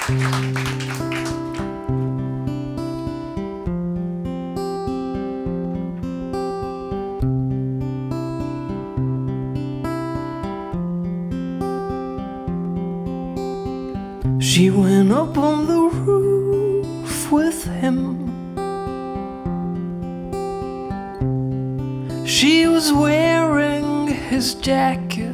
She went up on the roof with him. She was wearing his jacket.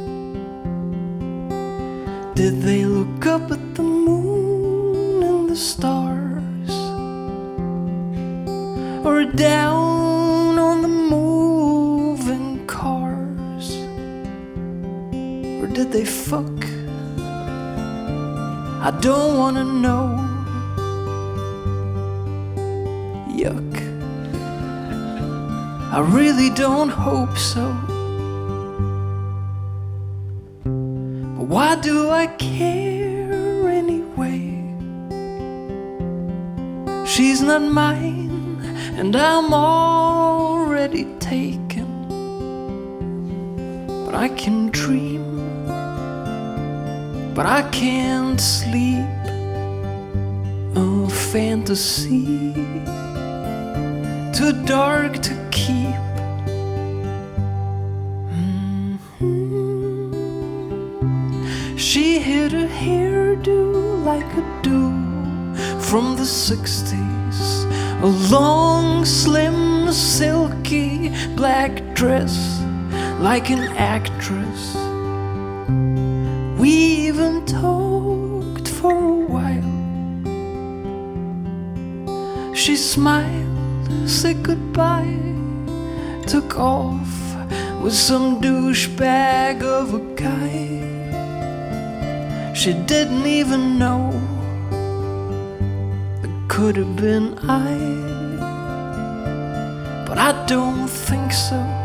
Did they look up at the moon and the stars, or down on the moving cars? Or did they fuck? I don't wanna know. Yuck. I really don't hope so. But why do I care anyway? She's not mine, and I'm already taken. But I can dream, but I can't sleep. A fantasy too dark to keep. She hid her hairdo like a dew from the 60s, a long, slim, silky black dress like an actress. We even talked for a while. She smiled, said goodbye, took off with some douchebag of a guy. She didn't even know it could have been I. But I don't think so.